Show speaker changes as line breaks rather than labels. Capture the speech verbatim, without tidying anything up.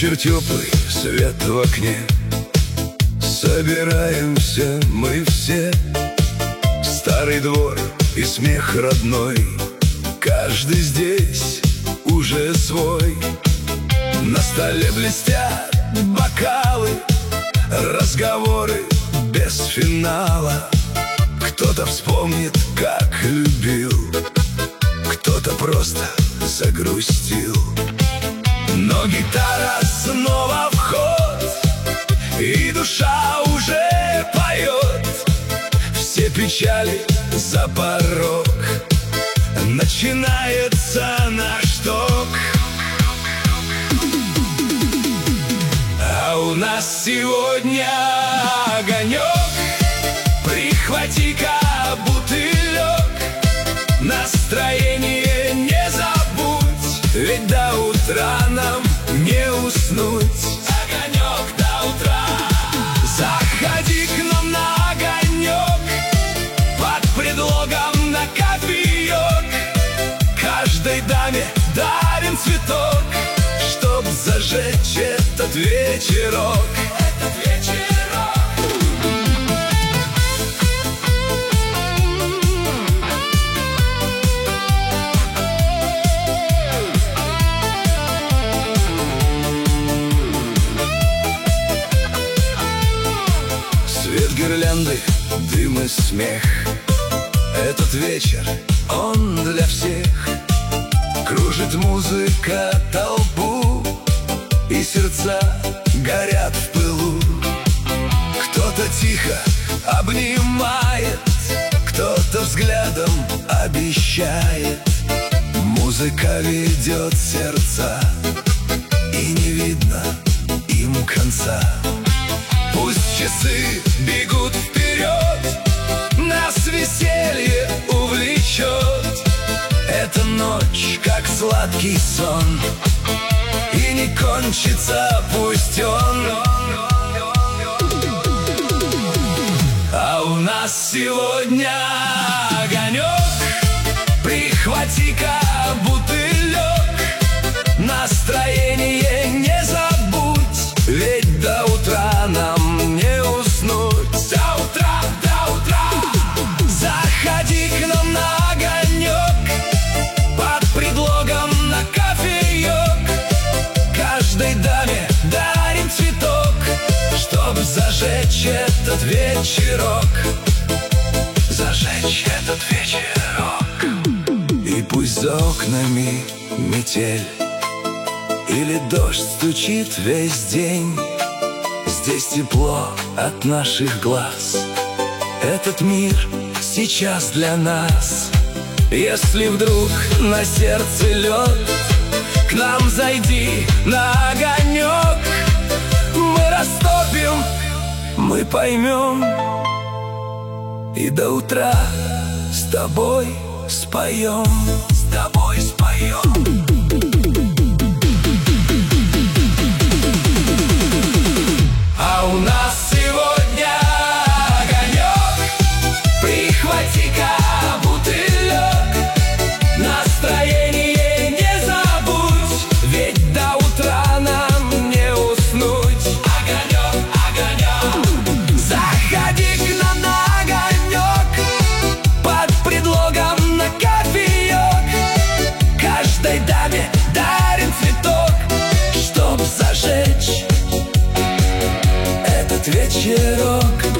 Вечер теплый, свет в окне, собираемся мы все. Старый двор и смех родной, каждый здесь уже свой. На столе блестят бокалы, разговоры без финала. Кто-то вспомнит, как любил, кто-то просто загрустил. Но гитара снова в ход, и душа уже поет. Все печали за порог, начинается наш ток. А у нас сегодня огонек, прихвати-ка бутылек. Настроение не забудь, ведь до утра нам не уснуть. Огонек до утра. Заходи к нам на огонек, под предлогом на кофеек. Каждой даме дарим цветок, чтоб зажечь этот вечерок. Этот вечерок. Свет гирлянды, дым и смех. Этот вечер, он для всех. Кружит музыка толпу, и сердца горят в пылу. Кто-то тихо обнимает, кто-то взглядом обещает. Музыка ведет сердца, и не видно им конца. Пусть часы бегут вперед, нас веселье увлечет. Эта ночь, как сладкий сон, и не кончится пусть он. А у нас сегодня огонек, прихвати-ка бутылек. Настроение не забудь, ведь до утра нам не уснуть. До утра, до утра. Заходи к нам на огонек, под предлогом на кофеек. Каждой даме дарим цветок, чтоб зажечь этот вечерок. Зажечь этот вечерок. И пусть за окнами метель или дождь стучит весь день, здесь тепло от наших глаз. Этот мир сейчас для нас. Если вдруг на сердце лед, к нам зайди на огонек. Мы растопим, мы поймем, и до утра с тобой споем. С тобой споем. А у нас сегодня огонек, прихвати-ка бутылек. Настроение не забудь, ведь до утра нам не уснуть. Огонек, огонек. Заходи к нам на огонек, под предлогом на кофеек. Каждой даме дарим цветок, чтоб зажечь этот вечерок.